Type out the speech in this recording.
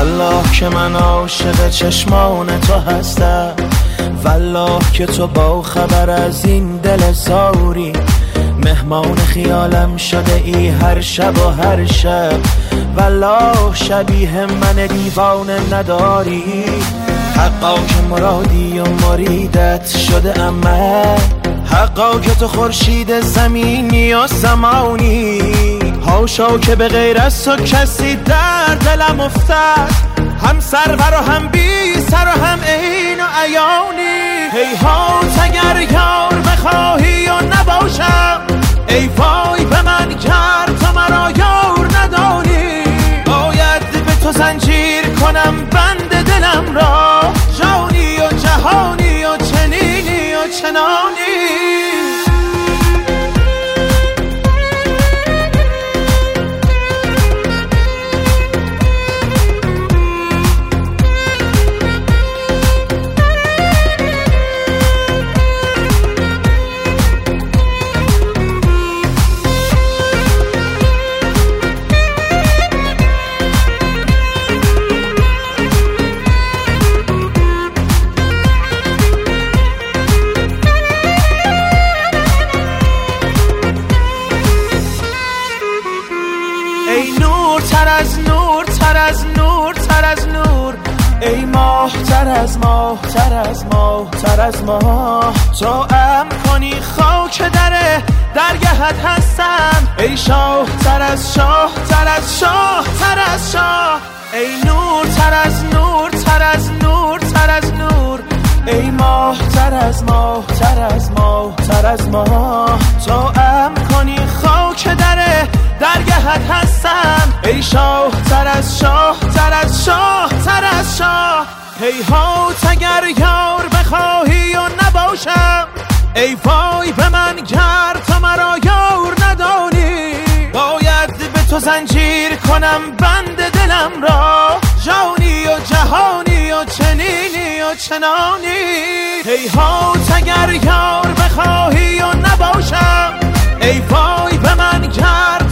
والله که من عاشق چشمان تو هستم، والله که تو با خبر از این دل زاری، مهمان خیالم شده ای هر شب و هر شب، والله شبیه من دیوانه نداری. حقا که مرادی و مریدت شده عمل، حقا که تو خورشید زمینی و زمانی، هاشا که به غیر از تو کسی در دلم افتد، هم سرور و هم بی سر و هم عین و عیانی. هیهات اگر یار بخواهی و نباشم، ای وای به من کرد تو مرا یار نداری. باید به تو زنجیر کنم بند دلم را، جانی و جهانی و چنینی و چنانی. ای نور تر از نور، تر از نور، تر از نور، ای ماه تر از ماه، تر از ماه، تر از ماه. تو ام کنی خاک درگهت هستم، ای شاه تر از شاه، تر از شاه، تر از شاه. ای نور تر از نور، تر از نور، تر از نور، ای ماه تر از ماه، تر از ماه، تر از ماه. تو ام کنی خاک درگهت هستم، ای شاه تر از شاه، تر از شاه، تر از شاه. هیهات اگر یار بخواهی و نباشم، ای وای به من گر تو مرا یار ندانی. باید به تو زنجیر کنم بند دلم را، جانی و جهانی و چنینی و چنانی. هیهات اگر یار بخواهی و نباشم، ای وای به من گر